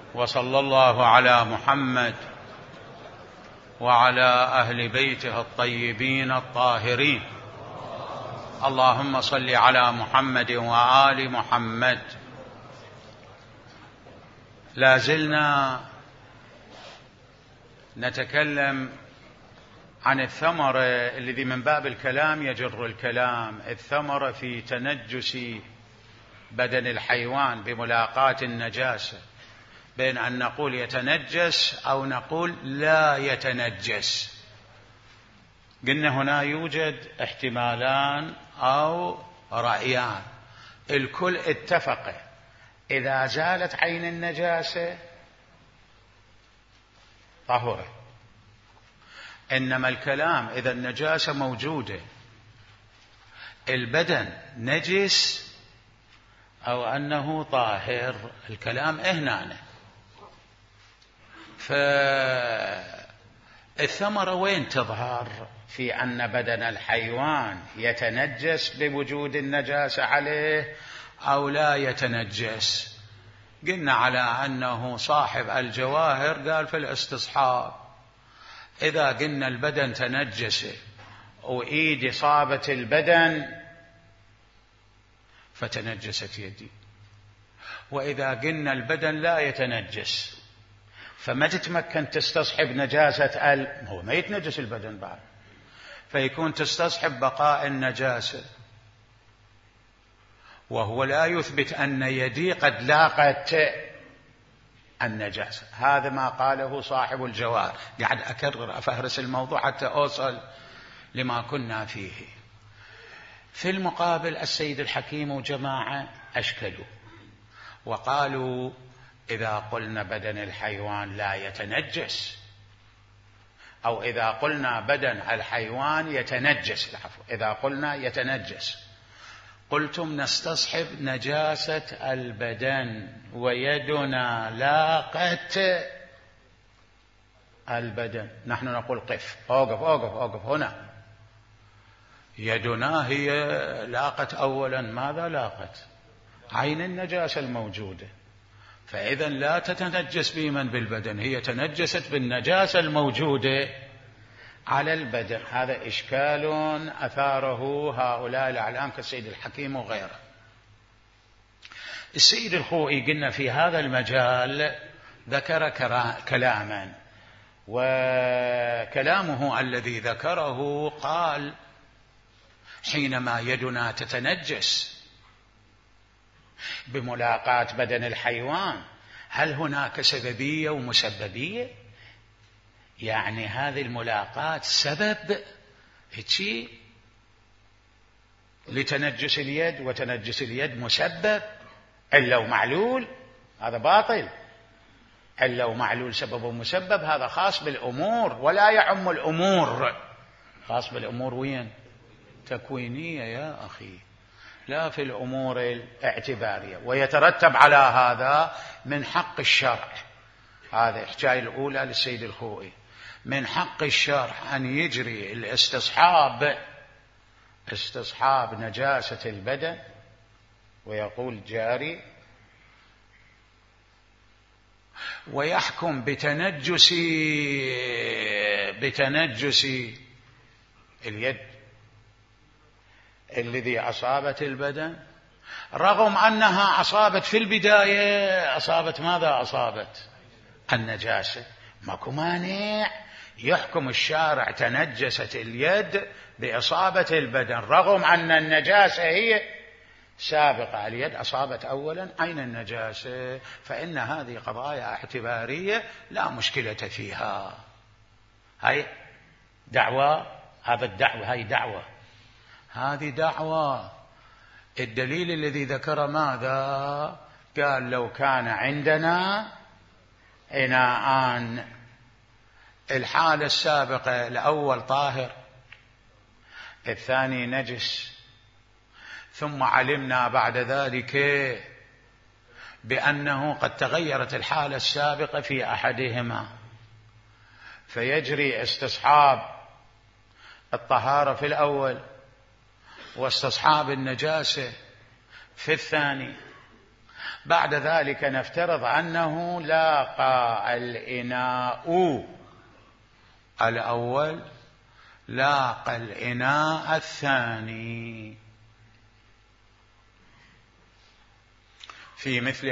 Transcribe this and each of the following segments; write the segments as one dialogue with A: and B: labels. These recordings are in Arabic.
A: وصلى الله على محمد وعلى أهل بيته الطيبين الطاهرين. اللهم صل على محمد وآل محمد. لا زلنا نتكلم عن الثمرة الذي من باب الكلام يجر الكلام، الثمرة في تنجس بدن الحيوان بملاقاة النجاسة، بين أن نقول يتنجس أو نقول لا يتنجس. قلنا هنا يوجد احتمالان أو رأيان، الكل اتفق إذا زالت عين النجاسة طهرت، إنما الكلام إذا النجاسة موجودة البدن نجس أو أنه طاهر، الكلام هنا. فالثمرة وين تظهر؟ في أن بدن الحيوان يتنجس بوجود النجاسة عليه أو لا يتنجس. قلنا على أنه صاحب الجواهر قال في الاستصحاب إذا قلنا البدن تنجس وإيدي صابت البدن فتنجست يدي، وإذا قلنا البدن لا يتنجس فما تتمكن تستصحب نجاسة هو ما يتنجس البدن بعد، فيكون تستصحب بقاء النجاسة، وهو لا يثبت أن يدي قد لاقت النجاسة. هذا ما قاله صاحب الجواهر. قاعد أكرر أفهرس الموضوع حتى أوصل لما كنا فيه. في المقابل السيد الحكيم وجماعة أشكلوا وقالوا إذا قلنا بدن الحيوان لا يتنجس، أو إذا قلنا بدن الحيوان يتنجس، العفو، إذا قلنا يتنجس قلتم نستصحب نجاسة البدن ويدنا لاقت البدن. نحن نقول قف، أوقف أوقف أوقف هنا. يدنا هي لاقت أولا ماذا لاقت؟ عين النجاسة الموجودة، فإذا لا تتنجس بمن بالبدن، هي تنجست بالنجاسة الموجودة على البدن. هذا إشكال أثاره هؤلاء الأعلام كالسيد الحكيم وغيره. السيد الخوئي قلنا في هذا المجال ذكر كلاما، وكلامه الذي ذكره قال حينما يدنا تتنجس بملاقاة بدن الحيوان هل هناك سببية ومسببية؟ يعني هذه الملاقاة سبب هيك لتنجس اليد، وتنجس اليد مسبب. إلا ومعلول هذا باطل، إلا ومعلول سبب ومسبب هذا خاص بالأمور ولا يعم الأمور. خاص بالأمور وين؟ تكوينية يا أخي، لا في الأمور الاعتبارية. ويترتب على هذا من حق الشرع، هذه الحكاية الأولى للسيد الخوئي، من حق الشرع أن يجري استصحاب نجاسة البدن، ويقول جاري، ويحكم بتنجس اليد الذي أصابت البدن، رغم أنها أصابت في البداية أصابت ماذا؟ أصابت النجاسة. ماكو مانع يحكم الشارع تنجست اليد بإصابة البدن رغم أن النجاسة هي سابقة. اليد أصابت أولا عين النجاسة، فإن هذه قضايا اعتبارية لا مشكلة فيها. هاي دعوة، هذا الدعوة، هاي دعوة، هذه دعوة. الدليل الذي ذكر ماذا؟ قال لو كان عندنا إناءان، الحالة السابقة الأول طاهر، الثاني نجس، ثم علمنا بعد ذلك بأنه قد تغيرت الحالة السابقة في أحدهما، فيجري استصحاب الطهارة في الأول واستصحاب النجاسة في الثاني. بعد ذلك نفترض أنه لاقى الإناء الأول لاقى الإناء الثاني. في مثل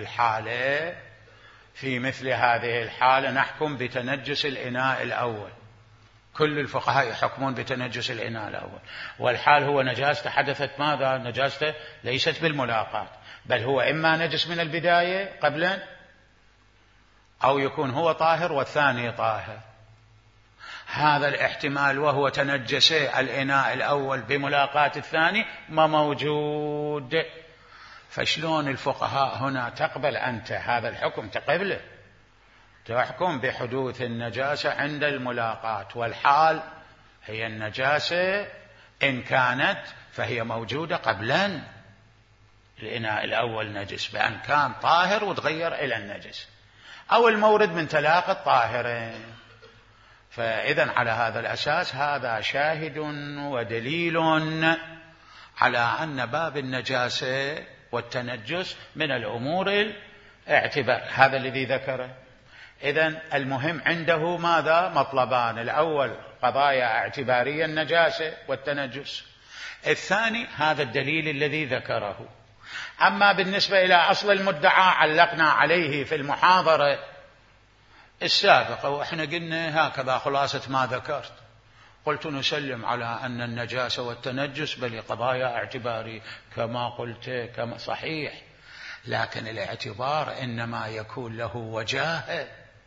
A: هذه الحالة نحكم بتنجس الإناء الأول. كل الفقهاء يحكمون بتنجس الإناء الأول، والحال هو نجاسته حدثت ماذا؟ نجاسته ليست بالملاقاة، بل هو إما نجس من البداية قبلا، أو يكون هو طاهر والثاني طاهر. هذا الاحتمال وهو تنجس الإناء الأول بملاقاة الثاني ما موجود. فشلون الفقهاء هنا تقبل أنت هذا الحكم؟ تقبله، تحكم بحدوث النجاسة عند الملاقاة، والحال هي النجاسة إن كانت فهي موجودة قبلا. الإناء الأول نجس بأن كان طاهر وتغير إلى النجس، أو المورد من تلاقى الطاهرين. فإذن على هذا الأساس هذا شاهد ودليل على أن باب النجاسة والتنجس من الأمور الاعتبار، هذا الذي ذكره. إذن المهم عنده ماذا؟ مطلبان: الأول قضايا اعتبارية النجاسة والتنجس، الثاني هذا الدليل الذي ذكره. أما بالنسبة إلى أصل المدعى علقنا عليه في المحاضرة السابقة، وإحنا قلنا هكذا خلاصة ما ذكرت. قلت نسلم على أن النجاسة والتنجس بل قضايا اعتباري كما قلت، كما صحيح، لكن الاعتبار إنما يكون له وجاهة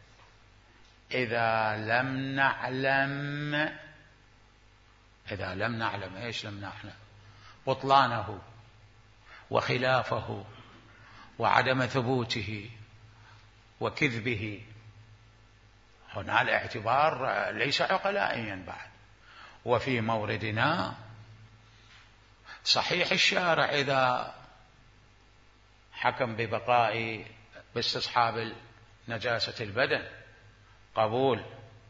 A: إذا لم نعلم إيش لم نعلم؟ بطلانه وخلافه وعدم ثبوته وكذبه. هنا الاعتبار ليس عقلائيا بعد. وفي موردنا صحيح الشارع إذا حكم ببقاء باستصحاب نجاسة البدن قبول،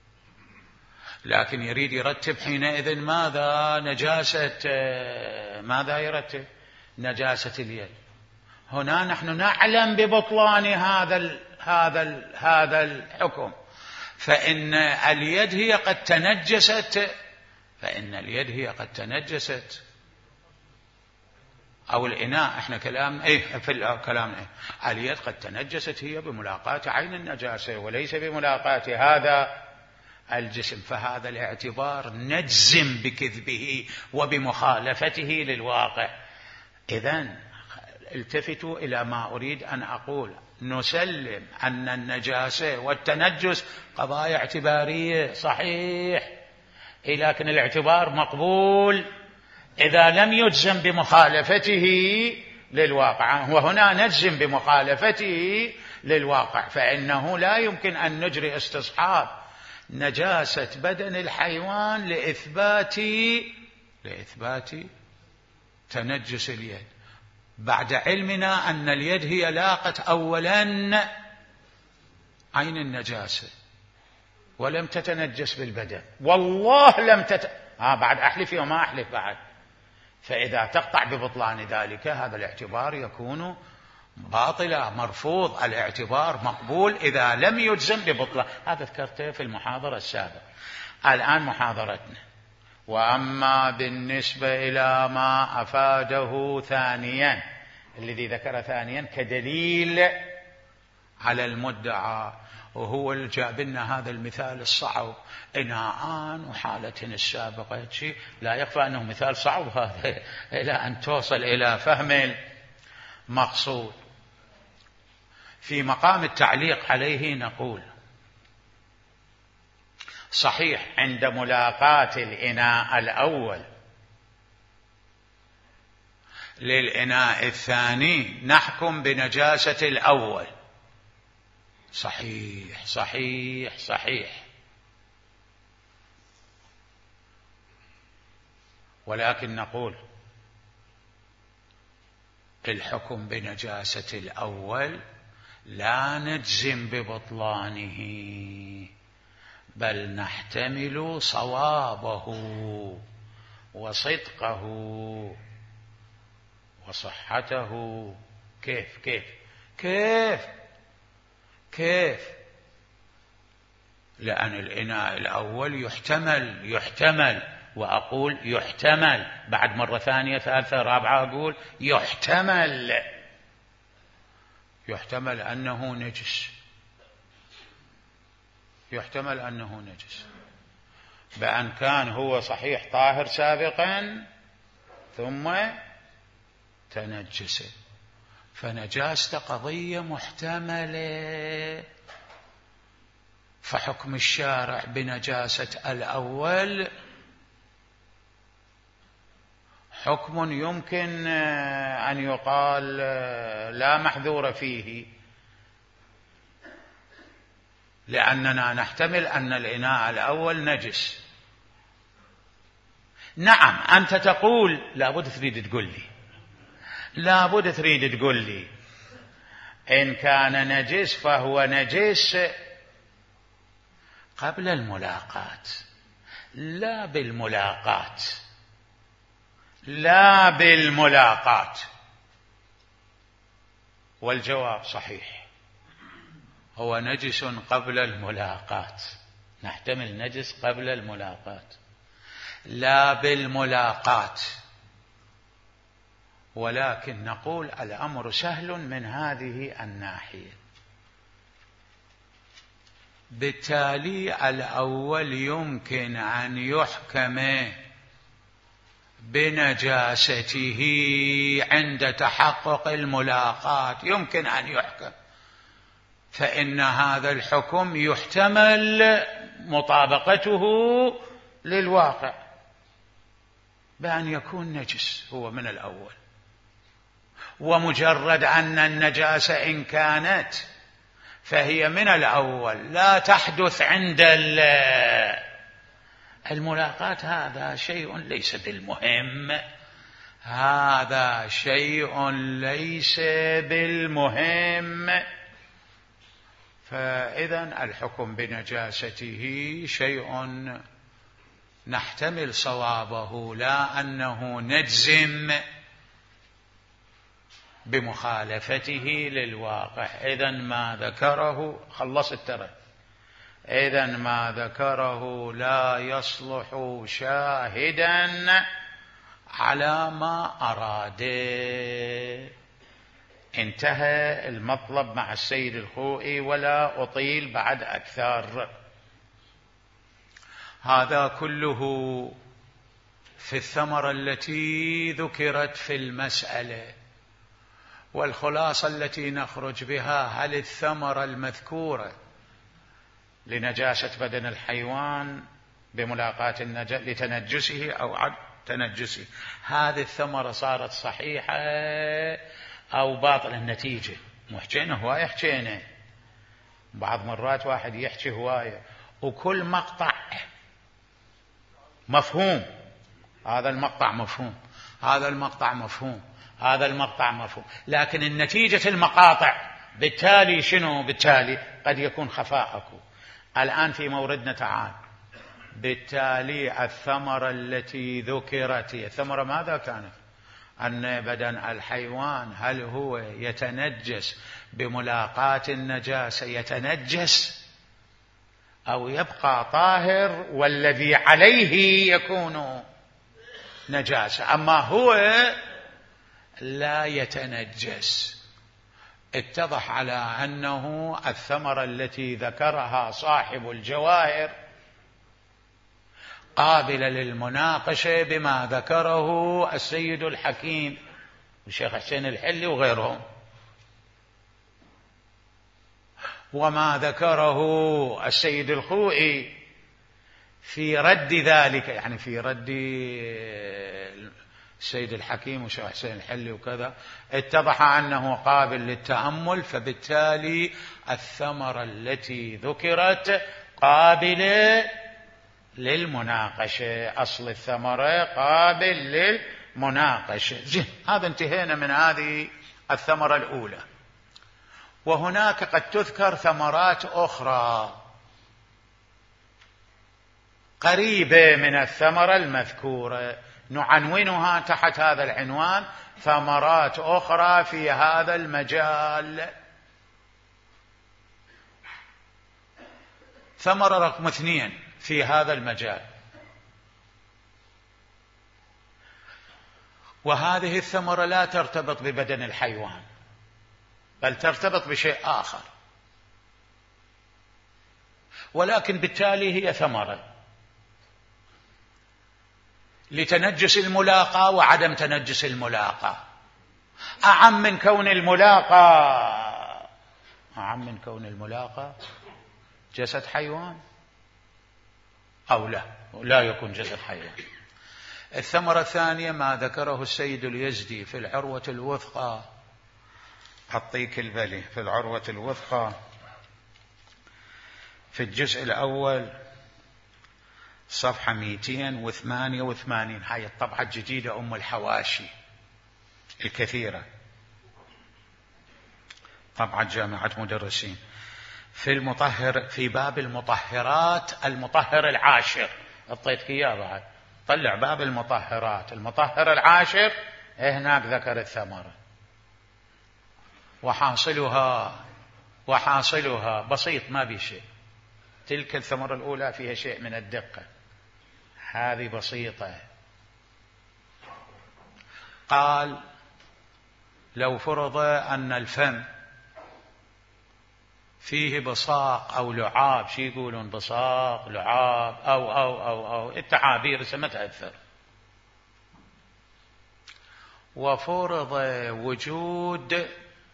A: لكن يريد يرتب حينئذ ماذا؟ ماذا يرتب؟ نجاسة اليد. هنا نحن نعلم ببطلان هذا الحكم، فإن اليد هي قد تنجست، أو الإناء، احنا كلامنا في كلامنا اليد قد تنجست هي بملاقاة عين النجاسة وليس بملاقاة هذا الجسم. فهذا الاعتبار نجزم بكذبه وبمخالفته للواقع. إذن التفتوا إلى ما أريد أن أقول: نسلم أن النجاسة والتنجس قضايا اعتبارية صحيح، لكن الاعتبار مقبول إذا لم يجزم بمخالفته للواقع، وهنا نجزم بمخالفته للواقع، فإنه لا يمكن أن نجري استصحاب نجاسة بدن الحيوان لإثبات تنجس اليد بعد علمنا أن اليد هي لاقت أولا عين النجاسة ولم تتنجس بالبدن. والله لم بعد أحلف وما أحلف بعد. فإذا تقطع ببطلان ذلك هذا الاعتبار يكون باطلا مرفوض. الاعتبار مقبول إذا لم يجزم ببطلان. هذا ذكرته في المحاضرة السابقة. الآن محاضرتنا: وأما بالنسبة إلى ما أفاده ثانيا، الذي ذكر ثانيا كدليل على المدعى، وهو اللي جاب لنا هذا المثال الصعب: إناءان وحالة السابقة. لا يخفى أنه مثال صعب هذا إلى أن توصل إلى فهم المقصود. في مقام التعليق عليه نقول: صحيح عند ملاقاة الإناء الأول للإناء الثاني نحكم بنجاسة الأول. صحيح صحيح صحيح، ولكن نقول الحكم بنجاسة الأول لا نجزم ببطلانه، بل نحتمل صوابه وصدقه وصحته. كيف كيف؟ لأن الإناء الأول يحتمل وأقول يحتمل، بعد مرة ثانية ثالثة رابعة أقول يحتمل أنه نجس، بأن كان هو صحيح طاهر سابقا ثم تنجس، فنجاسة قضية محتملة، فحكم الشارع بنجاسة الأول حكم يمكن أن يقال لا محذور فيه، لأننا نحتمل أن الإناء الأول نجس. نعم، أنت تقول لابد تريد تقول لي إن كان نجس فهو نجس قبل الملاقاة لا بالملاقاة. والجواب صحيح، هو نجس قبل الملاقاة، نحتمل نجس قبل الملاقاة لا بالملاقاة، ولكن نقول الأمر سهل من هذه الناحية. بالتالي الأول يمكن أن يحكم بنجاسته عند تحقق الملاقاة، يمكن أن يحكم، فإن هذا الحكم يحتمل مطابقته للواقع بأن يكون نجس هو من الأول، ومجرد أن النجاسة إن كانت فهي من الأول لا تحدث عند الملاقاة، هذا شيء ليس بالمهم. فإذن الحكم بنجاسته شيء نحتمل صوابه، لا أنه نجزم بمخالفته للواقع. إذن ما ذكره إذن ما ذكره لا يصلح شاهدا على ما أراد. انتهى المطلب مع السيد الخوئي ولا أطيل بعد أكثر. هذا كله في الثمرة التي ذكرت في المسألة، والخلاصة التي نخرج بها: هل الثمرة المذكورة لنجاسة بدن الحيوان بملاقاة لتنجسه أو عدم تنجسه، هذه الثمرة صارت صحيحة أو باطلة؟ النتيجة محجينة هواية، حجينة بعض مرات واحد يحكي هواية وكل مقطع مفهوم، هذا المقطع مفهوم، هذا المقطع مفهوم، هذا المقطع مفهوم، لكن النتيجة المقاطع بالتالي شنو؟ بالتالي قد يكون خفاءكم. الآن في موردنا تعال، بالتالي الثمرة التي ذكرت هي الثمرة ماذا كانت؟ أن بدن الحيوان هل هو يتنجس بملاقاة النجاسة يتنجس أو يبقى طاهر والذي عليه يكون نجاسة، أما هو لا يتنجس. اتضح على أنه الثمرة التي ذكرها صاحب الجواهر قابلة للمناقشة بما ذكره السيد الحكيم والشيخ حسين الحلي وغيرهم، وما ذكره السيد الخوئي في رد ذلك، يعني في رد السيد الحكيم والشيخ حسين الحلي وكذا، اتضح أنه قابل للتأمل، فبالتالي الثمرة التي ذكرت قابلة للمناقشة، أصل الثمرة قابل للمناقشة. هذا انتهينا من هذه الثمرة الأولى. وهناك قد تذكر ثمرات أخرى قريبة من الثمرة المذكورة، نعنونها تحت هذا العنوان: ثمرات أخرى في هذا المجال. ثمرة رقم 2 في هذا المجال، وهذه الثمرة لا ترتبط ببدن الحيوان بل ترتبط بشيء آخر، ولكن بالتالي هي ثمرة لتنجس الملاقاة وعدم تنجس الملاقاة. أعم من كون الملاقاة جسد حيوان أو لا يكون جسد حيوان. الثمرة الثانية ما ذكره السيد اليزدي في العروة الوثقى، أعطيك البلي في العروة الوثقى في الجزء الأول صفحة 288. هاي الطبعة الجديدة أم الحواشي الكثيرة، طبعة جامعة مدرسين، في باب المطهرات، المطهر العاشر. أعطيتك إياه بعد، طلع باب المطهرات، المطهر العاشر، هناك ذكر الثمرة. وحاصلها بسيط، ما بي شيء. تلك الثمرة الأولى فيها شيء من الدقة، هذه بسيطة. قال لو فرض أن الفم فيه بصاق أو لعاب، شي يقولون بصاق لعاب أو التعابير ما تأثر، وفرض وجود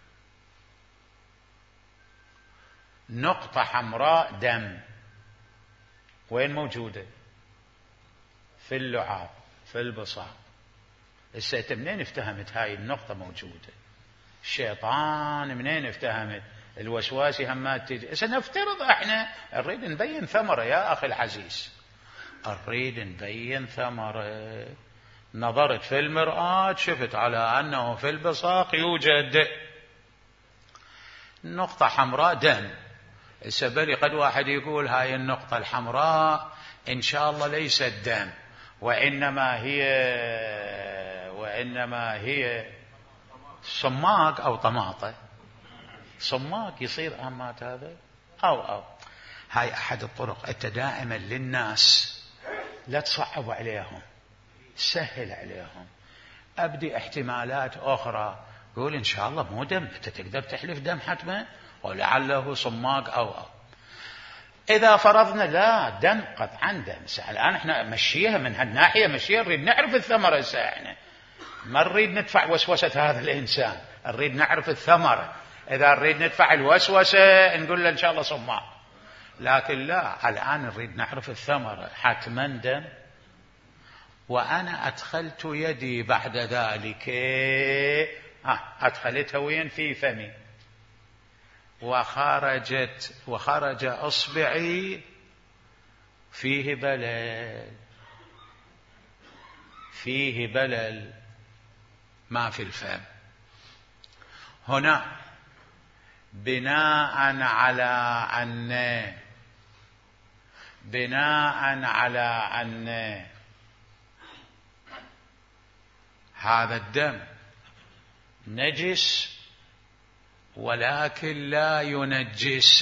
A: نقطة حمراء دم، وين موجودة؟ في اللعاب، في البصاق. السيد منين افتهمت هاي النقطة موجودة؟ الشيطان منين افتهمت؟ الوسواسي همات تجي. سنفترض احنا نريد نبين ثمرة يا أخي العزيز، نريد نبين ثمرة. نظرت في المرآة شفت على أنه في البصاق يوجد نقطة حمراء دم. السبلي قد واحد يقول هاي النقطة الحمراء إن شاء الله ليست دم، وإنما هي صماق أو طماطة. صماق يصير أمات هذا أو هاي أحد الطرق. أنت دائما للناس لا تصعب عليهم، سهل عليهم، أبدي احتمالات أخرى. قول إن شاء الله مو دم، أنت تقدر تحلف دم حتما، ولعله صماق أو إذا فرضنا لا دم قطعا دم. الآن احنا مشيها من هالناحية، مشيها نريد نعرف الثمرة. احنا ما نريد ندفع وسوسة هذا الإنسان، نريد نعرف الثمرة. إذا نريد ندفع الوسوسة نقول له إن شاء الله صماق، لكن لا، الآن نريد نعرف الثمرة. حتما دم. وأنا أدخلت يدي بعد ذلك، أدخلتها وين؟ في فمي، وخرج أصبعي فيه بلل ما في الفم. هنا بناء على أن هذا الدم نجس ولكن لا ينجس،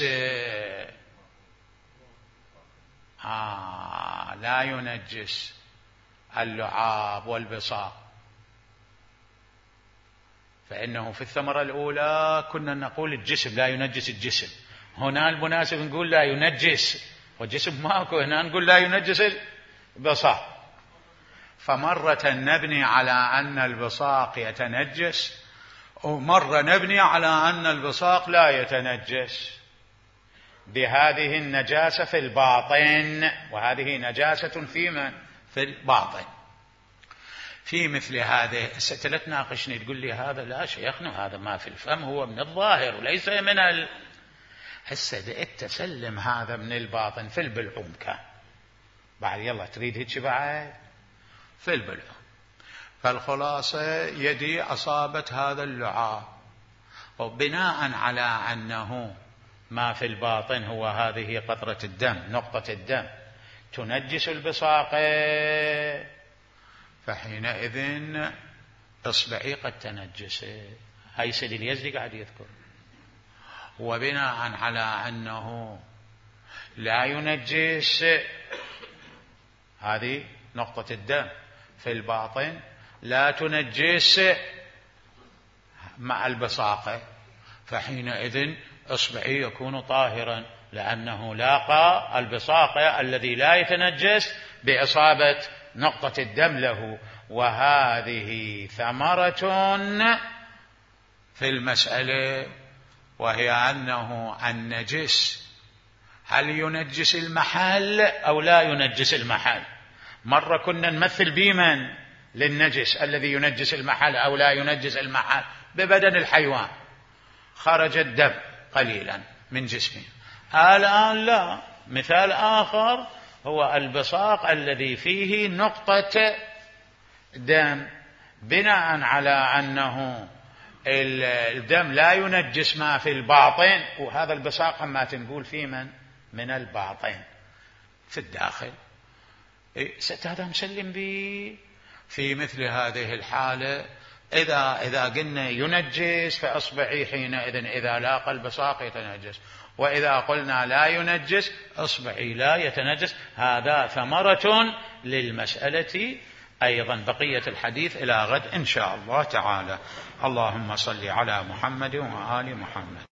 A: لا ينجس اللعاب والبصاق. فإنه في الثمرة الأولى كنا نقول الجسم لا ينجس الجسم، هنا المناسب نقول لا ينجس، والجسم ماكو، هنا نقول لا ينجس البصاق. فمرة نبني على أن البصاق يتنجس، ومرة نبني على أن البصاق لا يتنجس بهذه النجاسة في الباطن، وهذه نجاسة في الباطن. في مثل هذه لا تناقشني تقول لي هذا لا شيخنا، هذا ما في الفم، هو من الظاهر وليس من هسه تسلم هذا من الباطن في البلعوم كان. بعد يلا تريد هيك بعد في البلعوم. فالخلاصة يدي أصابت هذا اللعاب، وبناء على أنه ما في الباطن هو هذه قطرة الدم، نقطة الدم تنجس البصاق، فحينئذ إصبعي قد تنجس. هاي سيد اليزدي قاعد يذكر. وبناء على أنه لا ينجس، هذه نقطة الدم في الباطن لا تنجس مع البصاقة، فحينئذ إصبعي يكون طاهرا لأنه لاقى البصاقة الذي لا يتنجس بإصابة نقطة الدم له. وهذه ثمرة في المسألة، وهي أنه النجس هل ينجس المحل أو لا ينجس المحل. مرة كنا نمثل بمن للنجس الذي ينجس المحل أو لا ينجس المحل ببدن الحيوان، خرج الدم قليلا من جسمه. الآن لا، مثال آخر هو البصاق الذي فيه نقطة دم، بناء على أنه الدم لا ينجس ما في الباطن، وهذا البصاق ما تنقول في من الباطن في الداخل، هذا مسلم به. في مثل هذه الحالة إذا قلنا ينجس فأصبعي حينئذ إذا لاقى البصاق يتنجس، وإذا قلنا لا ينجس أصبعي لا يتنجس. هذا ثمرة للمسألة أيضا. بقية الحديث إلى غد إن شاء الله تعالى. اللهم صل على محمد وآل محمد.